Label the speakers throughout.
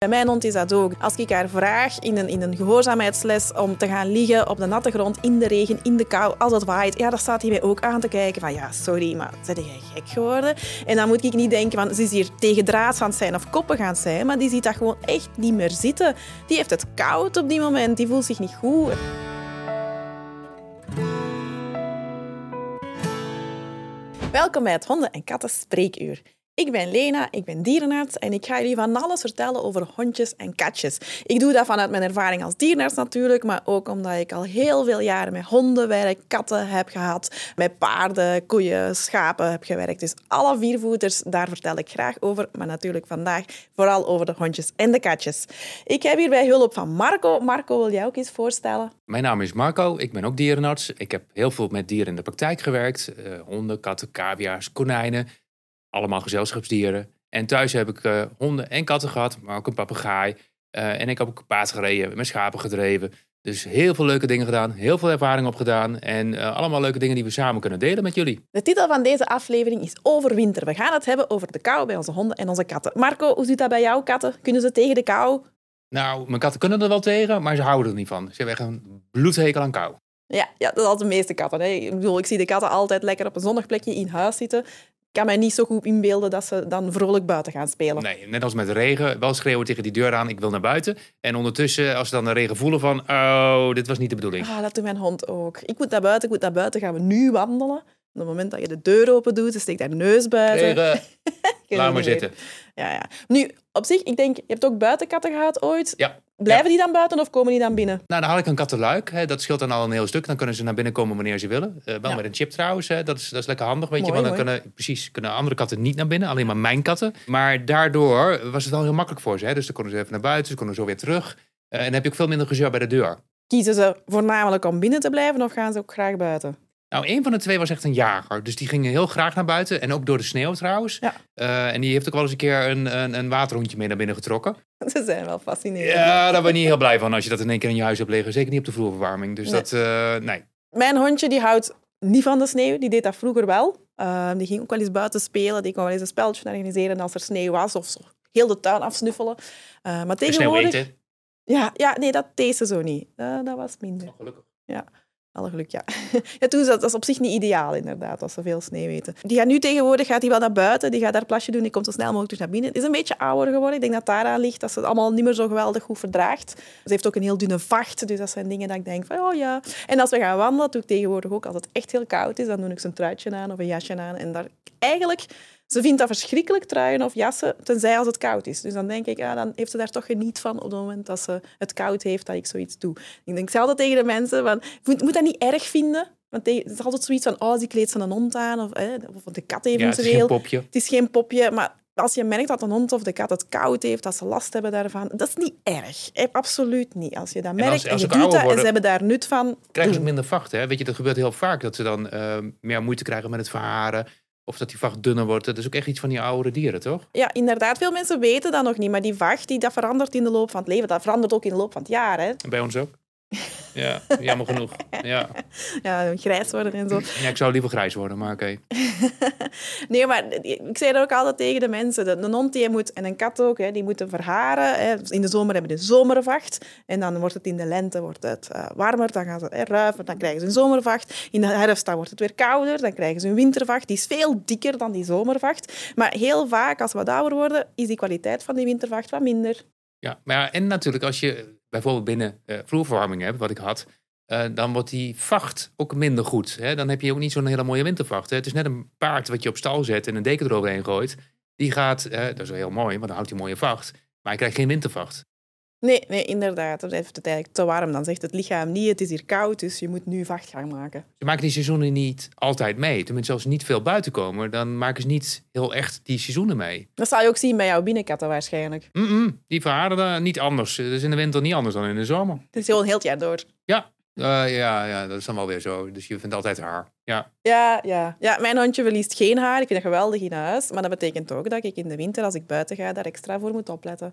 Speaker 1: Bij mijn hond is dat ook. Als ik haar vraag in een gehoorzaamheidsles om te gaan liggen op de natte grond, in de regen, in de kou, als het waait, ja, dan staat hij mij ook aan te kijken van ja, sorry, maar ben jij gek geworden? En dan moet ik niet denken van ze is hier tegen draad aan het zijn of koppen gaan zijn, maar die ziet dat gewoon echt niet meer zitten. Die heeft het koud op die moment, die voelt zich niet goed. Welkom bij het Honden- en Katten Spreekuur. Ik ben Lena, ik ben dierenarts en ik ga jullie van alles vertellen over hondjes en katjes. Ik doe dat vanuit mijn ervaring als dierenarts natuurlijk, maar ook omdat ik al heel veel jaren met honden werk, katten heb gehad, met paarden, koeien, schapen heb gewerkt. Dus alle viervoeters, daar vertel ik graag over, maar natuurlijk vandaag vooral over de hondjes en de katjes. Ik heb hierbij hulp van Marco. Marco, wil jij ook eens voorstellen?
Speaker 2: Mijn naam is Marco, ik ben ook dierenarts. Ik heb heel veel met dieren in de praktijk gewerkt. Honden, katten, cavia's, konijnen. Allemaal gezelschapsdieren. En thuis heb ik honden en katten gehad, maar ook een papegaai. En ik heb ook paard gereden, met schapen gedreven. Dus heel veel leuke dingen gedaan, heel veel ervaring opgedaan. En allemaal leuke dingen die we samen kunnen delen met jullie.
Speaker 1: De titel van deze aflevering is Overwinter. We gaan het hebben over de kou bij onze honden en onze katten. Marco, hoe zit dat bij jouw katten? Kunnen ze tegen de kou?
Speaker 2: Nou, mijn katten kunnen er wel tegen, maar ze houden er niet van. Ze hebben echt een bloedhekel aan kou.
Speaker 1: Ja, dat is altijd de meeste katten. Hè. Ik zie de katten altijd lekker op een zonnig plekje in huis zitten. Ik kan mij niet zo goed inbeelden dat ze dan vrolijk buiten gaan spelen.
Speaker 2: Nee, net als met de regen. Wel schreeuwen tegen die deur aan, ik wil naar buiten. En ondertussen, als ze dan de regen voelen van, oh, dit was niet de bedoeling.
Speaker 1: Dat doet mijn hond ook. Ik moet naar buiten, gaan we nu wandelen. Op het moment dat je de deur open doet, dan steekt haar neus buiten.
Speaker 2: Regen, laat maar zitten.
Speaker 1: Ja. Nu, op zich, ik denk, je hebt ook buitenkatten gehad ooit.
Speaker 2: Ja.
Speaker 1: Blijven die dan buiten of komen die dan binnen?
Speaker 2: Nou, dan haal ik een kattenluik. Hè. Dat scheelt dan al een heel stuk. Dan kunnen ze naar binnen komen wanneer ze willen. Wel met een chip trouwens. Hè. Dat is lekker handig, weet je. Want dan kunnen andere katten niet naar binnen. Alleen maar mijn katten. Maar daardoor was het wel heel makkelijk voor ze. Hè. Dus dan konden ze even naar buiten. Ze konden zo weer terug. En dan heb je ook veel minder gezeur bij de deur.
Speaker 1: Kiezen ze voornamelijk om binnen te blijven of gaan ze ook graag buiten?
Speaker 2: Nou, een van de twee was echt een jager. Dus die ging heel graag naar buiten. En ook door de sneeuw trouwens.
Speaker 1: Ja.
Speaker 2: En die heeft ook wel eens een keer een waterhondje mee naar binnen getrokken.
Speaker 1: Ze zijn wel fascinerend.
Speaker 2: Ja, daar ben je niet heel blij van als je dat in één keer in je huis hebt liggen. Zeker niet op de vloerverwarming. Dus nee.
Speaker 1: Mijn hondje die houdt niet van de sneeuw. Die deed dat vroeger wel. Die ging ook wel eens buiten spelen. Die kon wel eens een spelletje organiseren als er sneeuw was. Of zo heel de tuin afsnuffelen. Maar tegenwoordig...
Speaker 2: Sneeuw eten?
Speaker 1: Ja, nee, dat deed ze zo niet. Dat was minder.
Speaker 2: Oh, gelukkig.
Speaker 1: Ja. Alle geluk, ja. Ja, toen, dat is op zich niet ideaal, inderdaad, als ze veel sneeuw eten. Die gaat nu tegenwoordig wel naar buiten, die gaat daar plasje doen, die komt zo snel mogelijk terug naar binnen. Het is een beetje ouder geworden. Ik denk dat daaraan ligt dat ze het allemaal niet meer zo geweldig goed verdraagt. Ze heeft ook een heel dunne vacht, dus dat zijn dingen dat ik denk van, oh ja. En als we gaan wandelen, doe ik tegenwoordig ook, als het echt heel koud is, dan doe ik zo'n truitje aan of een jasje aan. En daar eigenlijk... Ze vindt dat verschrikkelijk, truien of jassen, tenzij als het koud is. Dus dan denk ik, dan heeft ze daar toch geniet van op het moment dat ze het koud heeft, dat ik zoiets doe. Ik denk zelden tegen de mensen, van, je moet dat niet erg vinden. Want het is altijd zoiets van, die kleedt zijn hond aan, of de kat eventueel.
Speaker 2: Het is geen popje.
Speaker 1: Het is geen popje, maar als je merkt dat een hond of de kat het koud heeft, dat ze last hebben daarvan, dat is niet erg. Absoluut niet. Als je dat merkt en je doet dat en ze hebben daar nut van...
Speaker 2: Krijgen ze minder vacht, hè? Weet je, dat gebeurt heel vaak, dat ze dan meer moeite krijgen met het verharen. Of dat die vacht dunner wordt. Dat is ook echt iets van die oudere dieren, toch?
Speaker 1: Ja, inderdaad. Veel mensen weten dat nog niet. Maar die vacht, dat verandert in de loop van het leven. Dat verandert ook in de loop van het jaar. Hè?
Speaker 2: En bij ons ook. Ja, jammer genoeg.
Speaker 1: Ja, grijs worden en zo.
Speaker 2: Ja, ik zou liever grijs worden, maar oké.
Speaker 1: Nee, maar ik zei dat ook altijd tegen de mensen. Een hond die moet, en een kat ook, die moeten verharen. Hè. In de zomer hebben ze een zomervacht. En dan wordt het in de lente warmer. Dan gaan ze ruiven, dan krijgen ze een zomervacht. In de herfst dan wordt het weer kouder. Dan krijgen ze een wintervacht. Die is veel dikker dan die zomervacht. Maar heel vaak, als we wat ouder worden, is die kwaliteit van die wintervacht wat minder.
Speaker 2: Ja, maar ja, en natuurlijk als je bijvoorbeeld binnen vloerverwarming hebt, wat ik had, dan wordt die vacht ook minder goed. Hè? Dan heb je ook niet zo'n hele mooie wintervacht. Hè? Het is net een paard wat je op stal zet en een deken eroverheen gooit. Die gaat, dat is wel heel mooi, want dan houdt hij mooie vacht. Maar hij krijgt geen wintervacht.
Speaker 1: Nee, inderdaad. Dan heeft het eigenlijk te warm. Dan zegt het lichaam niet, het is hier koud, dus je moet nu vacht gaan maken.
Speaker 2: Ze maken die seizoenen niet altijd mee. Tenminste, als ze niet veel buiten komen, dan maken ze niet heel echt die seizoenen mee.
Speaker 1: Dat zal je ook zien bij jouw binnenkatten waarschijnlijk.
Speaker 2: Die verharen dan niet anders. Het is in de winter niet anders dan in de zomer.
Speaker 1: Het is gewoon heel het jaar door.
Speaker 2: Ja, dat is dan wel weer zo. Dus je vindt altijd haar. Ja.
Speaker 1: Ja, mijn hondje verliest geen haar. Ik vind dat geweldig in huis. Maar dat betekent ook dat ik in de winter, als ik buiten ga, daar extra voor moet opletten.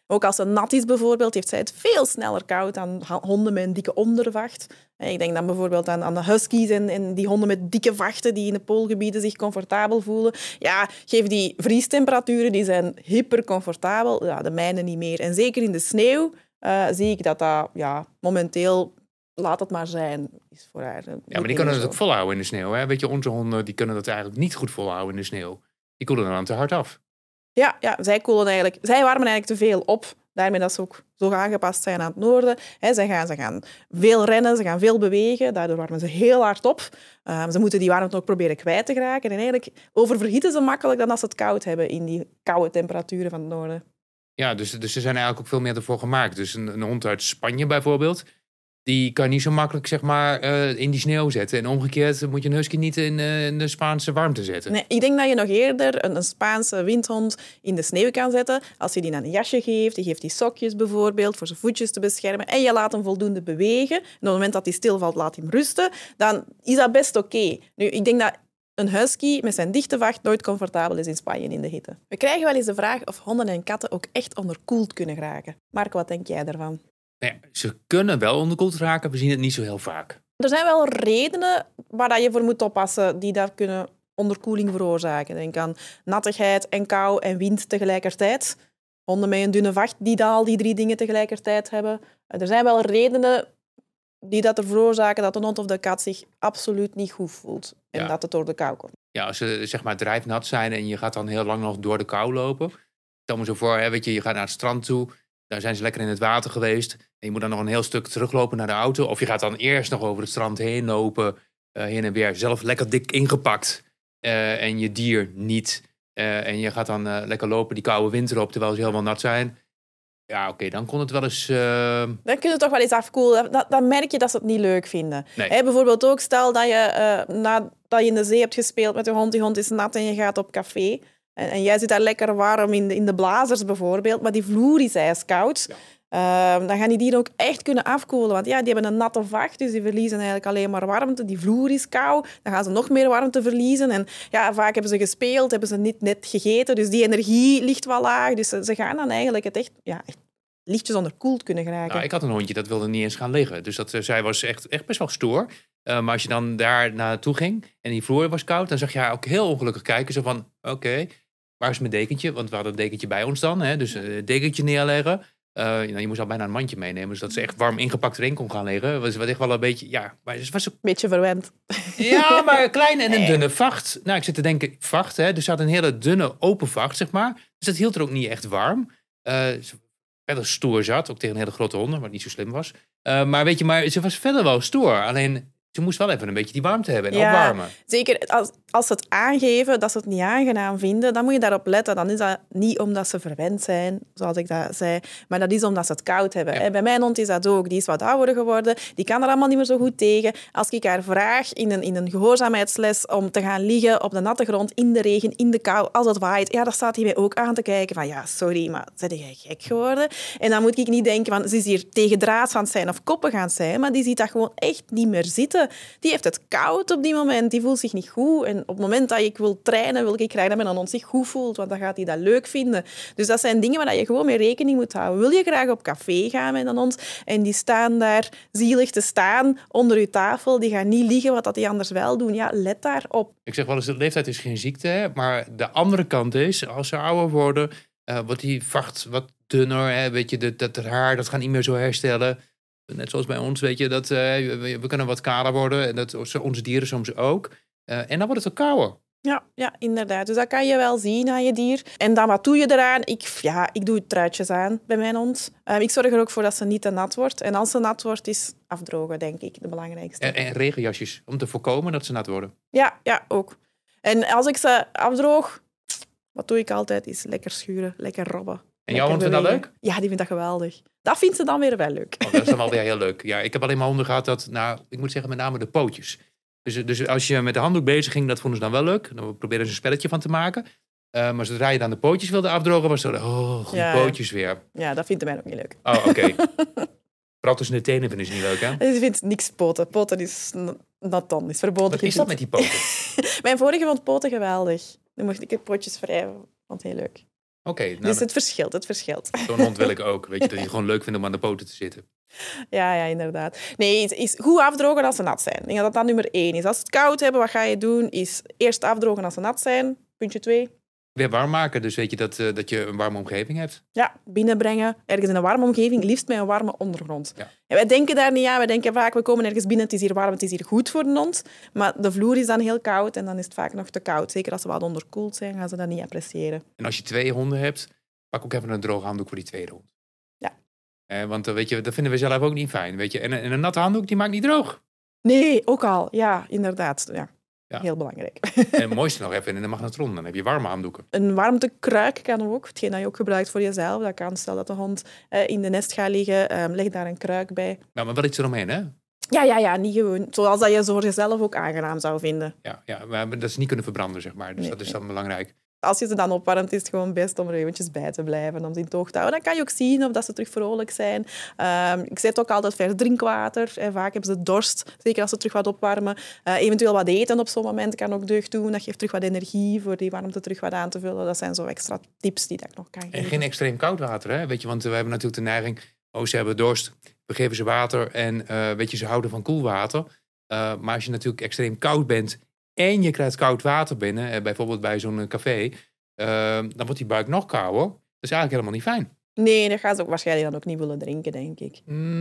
Speaker 1: Ook als ze nat is bijvoorbeeld, heeft zij het veel sneller koud dan honden met een dikke ondervacht. Ik denk dan bijvoorbeeld aan de huskies en die honden met dikke vachten die in de poolgebieden zich comfortabel voelen. Ja, geef die vriestemperaturen, die zijn hypercomfortabel. Ja, de mijne niet meer. En zeker in de sneeuw zie ik dat momenteel, laat het maar zijn, is voor haar.
Speaker 2: Ja, maar die kunnen het ook volhouden in de sneeuw. Hè? Weet je, onze honden die kunnen dat eigenlijk niet goed volhouden in de sneeuw. Die koelen dan te hard af.
Speaker 1: Ja, zij warmen eigenlijk te veel op. Daarmee dat ze ook zo aangepast zijn aan het noorden. Ze gaan veel rennen, ze gaan veel bewegen. Daardoor warmen ze heel hard op. Ze moeten die warmte ook proberen kwijt te geraken. En eigenlijk oververhitten ze makkelijk dan als ze het koud hebben in die koude temperaturen van het noorden.
Speaker 2: Ja, dus er zijn eigenlijk ook veel meer ervoor gemaakt. Dus een hond uit Spanje bijvoorbeeld, die kan niet zo makkelijk zeg maar, in die sneeuw zetten. En omgekeerd moet je een husky niet in de Spaanse warmte zetten.
Speaker 1: Nee, ik denk dat je nog eerder een Spaanse windhond in de sneeuw kan zetten. Als je die dan een jasje geeft, je geeft die sokjes bijvoorbeeld voor zijn voetjes te beschermen en je laat hem voldoende bewegen. En op het moment dat hij stilvalt, laat hem rusten. Dan is dat best oké. Nu, ik denk dat een husky met zijn dichte vacht nooit comfortabel is in Spanje in de hitte. We krijgen wel eens de vraag of honden en katten ook echt onderkoeld kunnen geraken. Marco, wat denk jij daarvan?
Speaker 2: Ja, ze kunnen wel onderkoeld raken, we zien het niet zo heel vaak.
Speaker 1: Er zijn wel redenen waar je voor moet oppassen die dat kunnen onderkoeling veroorzaken. Denk aan nattigheid en kou en wind tegelijkertijd. Honden met een dunne vacht die al die 3 dingen tegelijkertijd hebben. Er zijn wel redenen die dat er veroorzaken dat een hond of de kat zich absoluut niet goed voelt. En dat het door de kou komt.
Speaker 2: Ja, als ze zeg maar drijfnat zijn en je gaat dan heel lang nog door de kou lopen. Stel me zo voor, hè, weet je gaat naar het strand toe. Daar zijn ze lekker in het water geweest. En je moet dan nog een heel stuk teruglopen naar de auto. Of je gaat dan eerst nog over het strand heen lopen. Heen en weer. Zelf lekker dik ingepakt. En je dier niet. En je gaat dan lekker lopen die koude winter op. Terwijl ze helemaal nat zijn. Ja, oké, dan kon het wel eens...
Speaker 1: Dan kun je toch wel eens afkoelen. Dan merk je dat ze het niet leuk vinden.
Speaker 2: Nee.
Speaker 1: Bijvoorbeeld ook, stel dat je nadat je in de zee hebt gespeeld met je hond. Die hond is nat en je gaat op café. En jij zit daar lekker warm in de blazers bijvoorbeeld, maar die vloer is ijskoud. Ja. Dan gaan die dieren ook echt kunnen afkoelen. Want ja, die hebben een natte vacht, dus die verliezen eigenlijk alleen maar warmte. Die vloer is koud, dan gaan ze nog meer warmte verliezen. En ja, vaak hebben ze gespeeld, hebben ze niet net gegeten, dus die energie ligt wel laag. Dus ze gaan dan eigenlijk het echt lichtjes onderkoeld kunnen geraken.
Speaker 2: Nou, ik had een hondje, dat wilde niet eens gaan liggen. Dus zij was echt best wel stoer. Maar als je dan daar naartoe ging en die vloer was koud, dan zag je haar ook heel ongelukkig kijken. Zo van, oké, waar is mijn dekentje? Want we hadden een dekentje bij ons dan. Hè? Dus een dekentje neerleggen. Je moest al bijna een mandje meenemen. Zodat ze echt warm ingepakt erin kon gaan liggen. Was echt wel een beetje, maar het was ook...
Speaker 1: Beetje verwend.
Speaker 2: Ja, maar klein en een dunne vacht. Nou, ik zit te denken, vacht, hè. Dus ze had een hele dunne open vacht, zeg maar. Dus dat hield er ook niet echt warm. Verder stoer zat, ook tegen een hele grote honden, wat niet zo slim was. Maar ze was verder wel stoer. Alleen, ze moest wel even een beetje die warmte hebben en opwarmen.
Speaker 1: Zeker als ze het aangeven dat ze het niet aangenaam vinden, dan moet je daarop letten. Dan is dat niet omdat ze verwend zijn, zoals ik dat zei, maar dat is omdat ze het koud hebben. Ja. Bij mijn hond is dat ook. Die is wat ouder geworden. Die kan er allemaal niet meer zo goed tegen. Als ik haar vraag in een gehoorzaamheidsles om te gaan liggen op de natte grond, in de regen, in de kou, als het waait, dan staat hij mij ook aan te kijken van ja, sorry, maar ben jij gek geworden? En dan moet ik niet denken van ze is hier tegen draad aan het zijn of koppen gaan zijn, maar die ziet dat gewoon echt niet meer zitten. Die heeft het koud op die moment. Die voelt zich niet goed. En op het moment dat ik wil trainen, wil ik graag dat mijn hond zich goed voelt. Want dan gaat hij dat leuk vinden. Dus dat zijn dingen waar je gewoon mee rekening moet houden. Wil je graag op café gaan met een hond en die staan daar zielig te staan onder je tafel. Die gaan niet liggen wat die anders wel doen. Ja, let daarop.
Speaker 2: Ik zeg wel eens, de leeftijd is geen ziekte. Hè? Maar de andere kant is, als ze ouder worden, wordt die vacht wat dunner. Hè? Weet je, dat haar, dat gaat niet meer zo herstellen. Net zoals bij ons, weet je, dat we kunnen wat kaler worden. En dat onze dieren soms ook. En dan wordt het ook kouder.
Speaker 1: Ja, inderdaad. Dus dat kan je wel zien aan je dier. En dan, wat doe je eraan? Ik doe truitjes aan bij mijn hond. Ik zorg er ook voor dat ze niet te nat wordt. En als ze nat wordt, is afdrogen, denk ik, de belangrijkste.
Speaker 2: En regenjasjes, om te voorkomen dat ze nat worden.
Speaker 1: Ja, ook. En als ik ze afdroog, wat doe ik altijd, is lekker schuren, lekker robben.
Speaker 2: En jouw hond vindt dat leuk?
Speaker 1: Ja, die vindt dat geweldig. Dat vindt ze dan weer wel leuk.
Speaker 2: Oh, dat is dan wel weer heel leuk. Ja, ik heb alleen maar honden gehad dat, ik moet zeggen, met name de pootjes. Dus als je met de handdoek bezig ging, dat vonden ze dan wel leuk. Dan probeerden ze een spelletje van te maken. Maar zodra je dan de pootjes wilde afdrogen, was het die pootjes weer.
Speaker 1: Ja, dat vindt mij ook niet leuk.
Speaker 2: Oh, oké. Vooral tussen de tenen vinden ze niet leuk, hè?
Speaker 1: Ze vindt niks poten. Poten is natan, is verboden.
Speaker 2: Wat is dat met die poten?
Speaker 1: Mijn vorige vond poten geweldig. Dan mocht ik het pootjes wrijven. Vond het heel leuk.
Speaker 2: Oké, nou,
Speaker 1: Dus het verschilt.
Speaker 2: zo'n hond wil ik ook. Weet je, dat je gewoon leuk vindt om aan de poten te zitten.
Speaker 1: Ja, inderdaad. Nee, het is goed afdrogen als ze nat zijn. Ik denk dat dat nummer 1 is. Als ze het koud hebben, wat ga je doen? Is eerst afdrogen als ze nat zijn. Puntje 2.
Speaker 2: Weer warm maken, dus weet je dat je een warme omgeving hebt.
Speaker 1: Ja, binnenbrengen. Ergens in een warme omgeving, liefst met een warme ondergrond.
Speaker 2: Ja.
Speaker 1: En wij denken daar niet aan. Wij denken vaak, we komen ergens binnen, het is hier warm, het is hier goed voor een hond. Maar de vloer is dan heel koud en dan is het vaak nog te koud. Zeker als ze wat onderkoeld zijn, gaan ze dat niet appreciëren.
Speaker 2: En als je 2 honden hebt, pak ook even een droge handdoek voor die tweede hond.
Speaker 1: Ja.
Speaker 2: Want weet je, dat vinden we zelf ook niet fijn. Weet je? En een natte handdoek, die maakt niet droog.
Speaker 1: Nee, ook al. Ja, inderdaad. Ja.
Speaker 2: Ja.
Speaker 1: Heel belangrijk.
Speaker 2: En het mooiste nog even in de magnetron. Dan heb je warme handdoeken.
Speaker 1: Een warmtekruik kan ook. Hetgeen dat je ook gebruikt voor jezelf. Dat kan, stel dat de hond in de nest gaat liggen, leg daar een kruik bij.
Speaker 2: Nou, maar wel iets eromheen, hè?
Speaker 1: Ja, niet gewoon. Zoals dat je voor jezelf ook aangenaam zou vinden.
Speaker 2: Ja, maar dat ze niet kunnen verbranden, zeg maar. Dus
Speaker 1: Nee,
Speaker 2: dat is dan belangrijk.
Speaker 1: Als je ze dan opwarmt, is het gewoon best om er eventjes bij te blijven, om ze in het oog te houden. Dan kan je ook zien of dat ze terug vrolijk zijn. Ik zet ook altijd vers drinkwater. Vaak hebben ze dorst, zeker als ze terug wat opwarmen. Eventueel wat eten op zo'n moment kan ook deugd doen. Dat geeft terug wat energie voor die warmte terug wat aan te vullen. Dat zijn zo extra tips die ik nog kan geven.
Speaker 2: En geen extreem koud water, hè? Weet je, want we hebben natuurlijk de neiging... ze hebben dorst, we geven ze water en weet je, ze houden van koel water. Maar als je natuurlijk extreem koud bent en je krijgt koud water binnen, bijvoorbeeld bij zo'n café, dan wordt die buik nog kouder. Dat is eigenlijk helemaal niet fijn.
Speaker 1: Nee, dat gaan ze ook waarschijnlijk dan ook niet willen drinken, denk ik.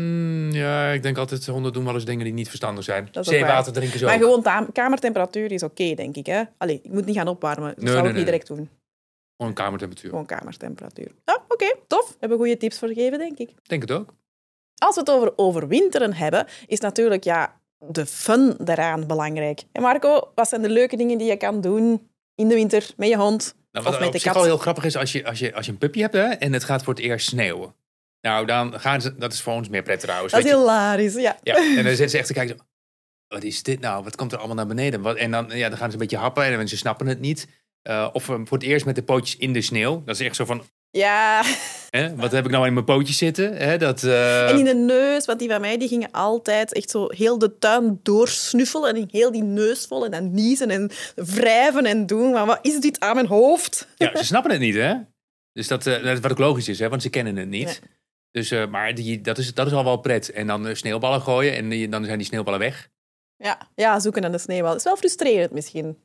Speaker 2: Ja, ik denk altijd, honden doen wel eens dingen die niet verstandig zijn.
Speaker 1: Dat is ook
Speaker 2: Zeewater
Speaker 1: waar.
Speaker 2: drinken ze
Speaker 1: Maar
Speaker 2: ook.
Speaker 1: gewoon kamertemperatuur is oké, denk ik. Hè? Allee, ik moet niet gaan opwarmen. Dat zou ik niet direct doen.
Speaker 2: Gewoon kamertemperatuur.
Speaker 1: Gewoon kamertemperatuur. Ja, oké, tof. Hebben we goede tips voor gegeven, denk ik.
Speaker 2: Denk het ook.
Speaker 1: Als we het over overwinteren hebben, is natuurlijk de fun daaraan belangrijk. En Marco, wat zijn de leuke dingen die je kan doen in de winter met je hond
Speaker 2: Nou,
Speaker 1: of
Speaker 2: wat
Speaker 1: met
Speaker 2: op
Speaker 1: de
Speaker 2: zich
Speaker 1: kat?
Speaker 2: wel heel grappig is, als je een puppy hebt hè, en het gaat voor het eerst sneeuwen. Nou, dan gaan ze... Dat is voor ons meer pret trouwens.
Speaker 1: Dat is
Speaker 2: weet je.
Speaker 1: hilarisch, ja.
Speaker 2: Ja, en dan zitten ze echt te kijken. Zo, wat is dit nou? Wat komt er allemaal naar beneden? En dan gaan ze een beetje happen en ze snappen het niet. Of voor het eerst met de pootjes in de sneeuw. Dat is echt zo van...
Speaker 1: Ja,
Speaker 2: Wat heb ik nou in mijn pootjes zitten?
Speaker 1: en in de neus, want die van mij die gingen altijd echt zo heel de tuin doorsnuffelen en heel die neus vol en dan niezen en wrijven en doen. Maar wat is dit aan mijn hoofd?
Speaker 2: Ja, ze snappen het niet, hè? Dus dat wat ook logisch is, hè? Want ze kennen het niet.
Speaker 1: Nee.
Speaker 2: Dus, maar dat is al wel pret. En dan sneeuwballen gooien en dan zijn die sneeuwballen weg.
Speaker 1: Ja, zoeken naar de sneeuwbal. Dat is wel frustrerend misschien.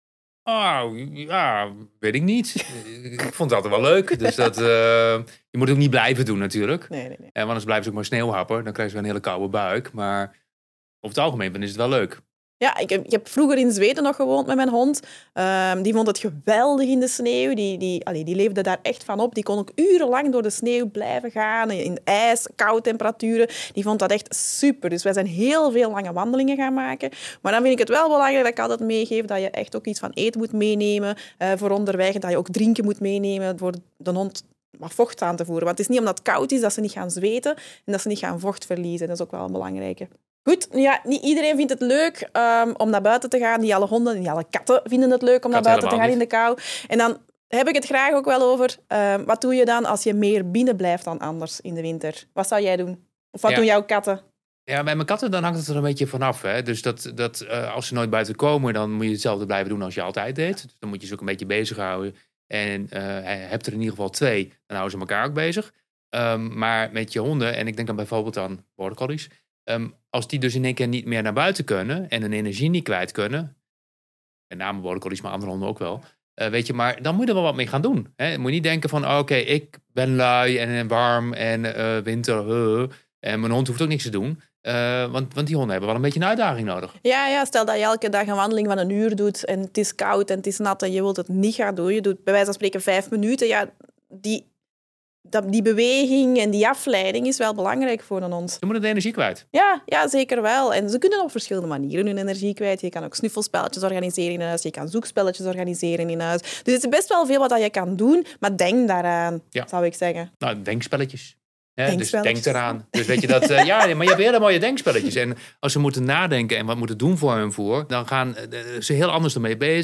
Speaker 2: Oh, ja, weet ik niet. Ik vond het altijd wel leuk. Dus je moet het ook niet blijven doen natuurlijk.
Speaker 1: Nee.
Speaker 2: Want anders blijven ze ook maar sneeuwhappen. Dan krijgen ze weer een hele koude buik. Maar over het algemeen dan is het wel leuk.
Speaker 1: Ja, ik heb vroeger in Zweden nog gewoond met mijn hond. Die vond het geweldig in de sneeuw. Die leefde daar echt van op. Die kon ook urenlang door de sneeuw blijven gaan. In ijs, koude temperaturen. Die vond dat echt super. Dus wij zijn heel veel lange wandelingen gaan maken. Maar dan vind ik het wel belangrijk dat ik altijd meegeef dat je echt ook iets van eten moet meenemen voor onderweg. Dat je ook drinken moet meenemen voor de hond wat vocht aan te voeren. Want het is niet omdat het koud is dat ze niet gaan zweten en dat ze niet gaan vocht verliezen. Dat is ook wel een belangrijke. Goed, ja, niet iedereen vindt het leuk om naar buiten te gaan. Niet alle honden, niet alle katten vinden het leuk om naar buiten te gaan in de kou. En dan heb ik het graag ook wel over, wat doe je dan als je meer binnen blijft dan anders in de winter? Wat zou jij doen? Of wat doen jouw katten?
Speaker 2: Ja, bij mijn katten dan hangt het er een beetje vanaf. Hè? Dus als ze nooit buiten komen, dan moet je hetzelfde blijven doen als je altijd deed. Dus dan moet je ze ook een beetje bezighouden. En hebt er in ieder geval 2, dan houden ze elkaar ook bezig. Maar met je honden, en ik denk dan bijvoorbeeld aan border collies, als die dus in één keer niet meer naar buiten kunnen en hun energie niet kwijt kunnen, met name border collies, maar andere honden ook wel, weet je, maar dan moet je er wel wat mee gaan doen. Hè? Moet je niet denken van, oké, ik ben lui en warm en winter, en mijn hond hoeft ook niks te doen. Want die honden hebben wel een beetje een uitdaging nodig.
Speaker 1: Ja, stel dat je elke dag een wandeling van 1 uur doet en het is koud en het is nat en je wilt het niet gaan doen. Je doet bij wijze van spreken 5 minuten. Ja, die beweging en die afleiding is wel belangrijk voor een hond.
Speaker 2: Ze moeten de energie kwijt.
Speaker 1: Ja, zeker wel. En ze kunnen op verschillende manieren hun energie kwijt. Je kan ook snuffelspelletjes organiseren in huis. Je kan zoekspelletjes organiseren in huis. Dus het is best wel veel wat je kan doen. Maar denk daaraan, zou ik zeggen.
Speaker 2: Nou, denkspelletjes. Dus
Speaker 1: Denkspelletjes.
Speaker 2: denk eraan. Dus weet je dat... maar je hebt hele mooie denkspelletjes. En als ze moeten nadenken en wat moeten doen voor hun voer, dan gaan ze heel anders ermee bezig.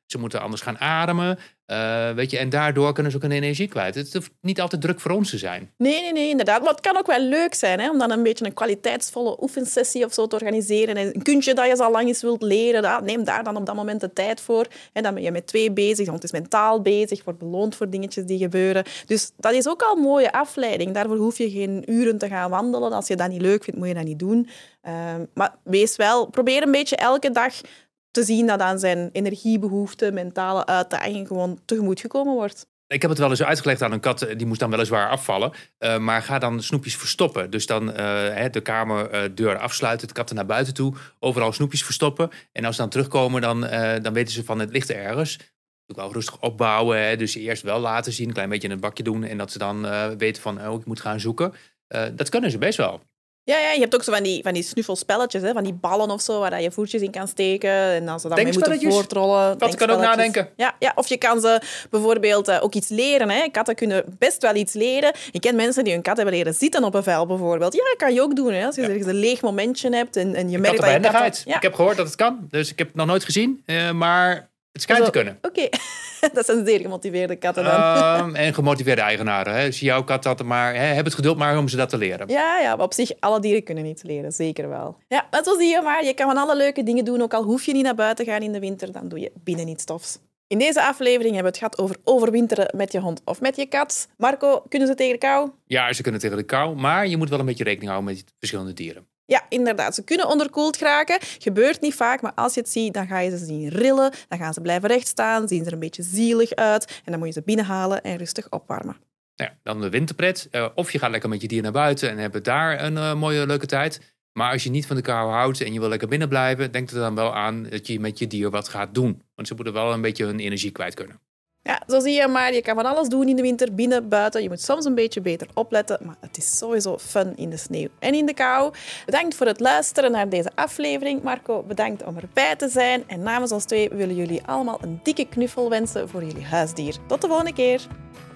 Speaker 2: Ze moeten anders gaan ademen. Weet je, en daardoor kunnen ze ook een energie kwijt. Het hoeft niet altijd druk voor ons te zijn.
Speaker 1: Nee, inderdaad. Maar het kan ook wel leuk zijn, hè, om dan een beetje een kwaliteitsvolle oefensessie of zo te organiseren. En een kunstje dat je al lang eens wilt leren, neem daar dan op dat moment de tijd voor. En dan ben je met 2 bezig, want het is mentaal bezig, wordt beloond voor dingetjes die gebeuren. Dus dat is ook al een mooie afleiding. Daarvoor hoef je geen uren te gaan wandelen. Als je dat niet leuk vindt, moet je dat niet doen. Maar probeer een beetje elke dag te zien dat aan zijn energiebehoeften, mentale uitdagingen gewoon tegemoet gekomen wordt.
Speaker 2: Ik heb het wel eens uitgelegd aan een kat, die moest dan weliswaar afvallen. Maar ga dan snoepjes verstoppen. Dus dan de kamerdeur afsluiten, de katten naar buiten toe. Overal snoepjes verstoppen. En als ze dan terugkomen, dan weten ze van het ligt ergens. Ook wel rustig opbouwen. Hè? Dus eerst wel laten zien, een klein beetje in het bakje doen. En dat ze dan weten van, ik moet gaan zoeken. Dat kunnen ze best wel.
Speaker 1: Ja, je hebt ook zo van die snuffelspelletjes, hè, van die ballen of zo, waar je voetjes in kan steken. En als ze dan mee moeten voortrollen.
Speaker 2: Katten kunnen ook nadenken.
Speaker 1: Ja, of je kan ze bijvoorbeeld ook iets leren. Hè. Katten kunnen best wel iets leren. Je kent mensen die hun kat hebben leren zitten op een vel bijvoorbeeld. Ja, dat kan je ook doen. Hè. Als je ergens een leeg momentje hebt en je merkt dat je kat...
Speaker 2: Ja. Ik heb gehoord dat het kan, dus ik heb het nog nooit gezien. Maar het schijnt te kunnen.
Speaker 1: Oké. Dat zijn zeer gemotiveerde katten dan.
Speaker 2: En gemotiveerde eigenaren. Hè. Zie jouw kat dat maar. Heb het geduld maar om ze dat te leren.
Speaker 1: Ja, maar op zich, alle dieren kunnen iets leren. Zeker wel. Ja, maar zo zie je maar. Je kan van alle leuke dingen doen. Ook al hoef je niet naar buiten te gaan in de winter, dan doe je binnen iets tofs. In deze aflevering hebben we het gehad over overwinteren met je hond of met je kat. Marco, kunnen ze tegen de kou?
Speaker 2: Ja, ze kunnen tegen de kou. Maar je moet wel een beetje rekening houden met verschillende dieren.
Speaker 1: Ja, inderdaad. Ze kunnen onderkoeld geraken. Gebeurt niet vaak, maar als je het ziet, dan ga je ze zien rillen. Dan gaan ze blijven rechtstaan, zien ze er een beetje zielig uit. En dan moet je ze binnenhalen en rustig opwarmen.
Speaker 2: Ja, dan de winterpret. Of je gaat lekker met je dier naar buiten en hebt daar een mooie, leuke tijd. Maar als je niet van de kou houdt en je wil lekker binnen blijven, denk er dan wel aan dat je met je dier wat gaat doen. Want ze moeten wel een beetje hun energie kwijt kunnen.
Speaker 1: Ja, zo zie je maar. Je kan van alles doen in de winter, binnen, buiten. Je moet soms een beetje beter opletten, maar het is sowieso fun in de sneeuw en in de kou. Bedankt voor het luisteren naar deze aflevering. Marco, bedankt om erbij te zijn. En namens ons twee willen jullie allemaal een dikke knuffel wensen voor jullie huisdier. Tot de volgende keer.